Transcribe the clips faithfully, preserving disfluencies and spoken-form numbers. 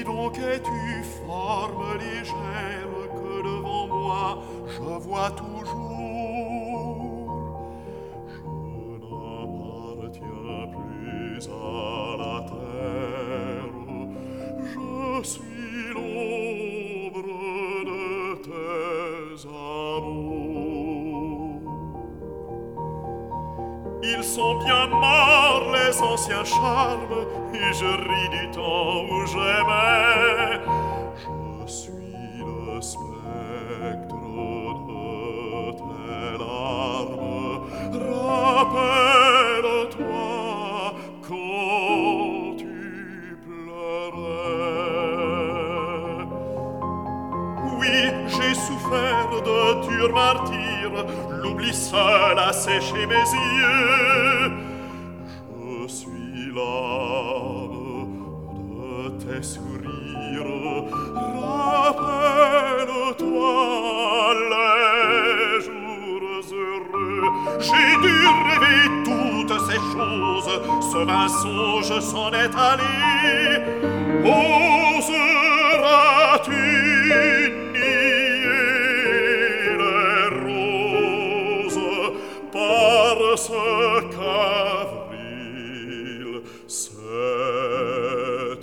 donc es-tu, forme légère que devant moi je vois toujours? Je n'appartiens plus à la terre, je suis l'ombre de tes amours. Ils sont bien morts, les anciens charmes, et je ris du temps où j'aimais. Je suis le spectre de tes larmes. Rappelle-toi quand tu pleurais. Oui, j'ai souffert de durs martyrs, l'oubli seul a séché mes yeux. Je suis l'âme de tes sourires. Rappelle-toi les jours heureux. J'ai dû rêver toutes ces choses, ce mensonge s'en est allé. Oseras-tu parce qu'avril s'est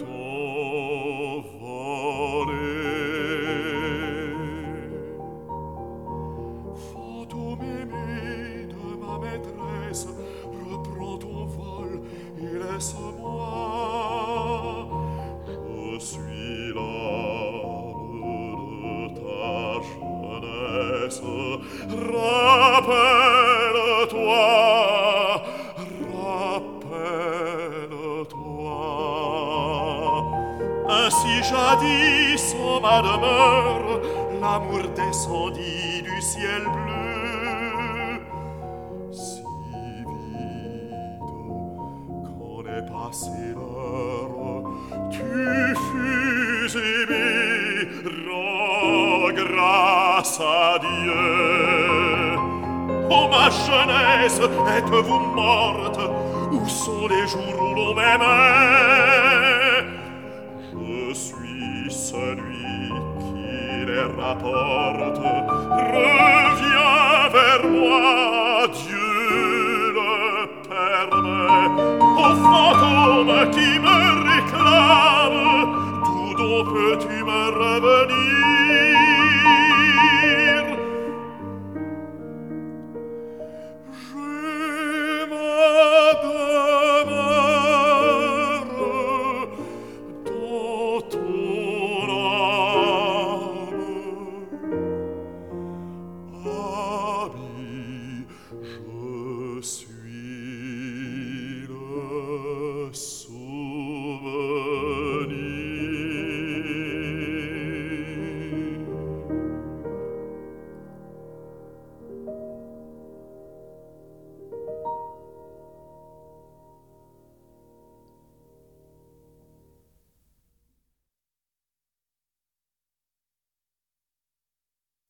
envolé. Fantôme aimé de ma maîtresse, reprends ton vol et laisse-moi. Je suis l'âme de ta jeunesse. Rappelle-toi, rappelle-toi. Ainsi jadis en ma demeure, l'amour descendit du ciel bleu. Si vite qu'en est passé l'heure, tu fus aimé, rends grâce à Dieu. Oh ma jeunesse, êtes-vous morte? Où sont les jours où l'on m'aimait? Je suis celui qui les rapporte. Reviens vers moi, Dieu le permet. Oh fantôme qui me réclame, d'où donc peux-tu me revenir?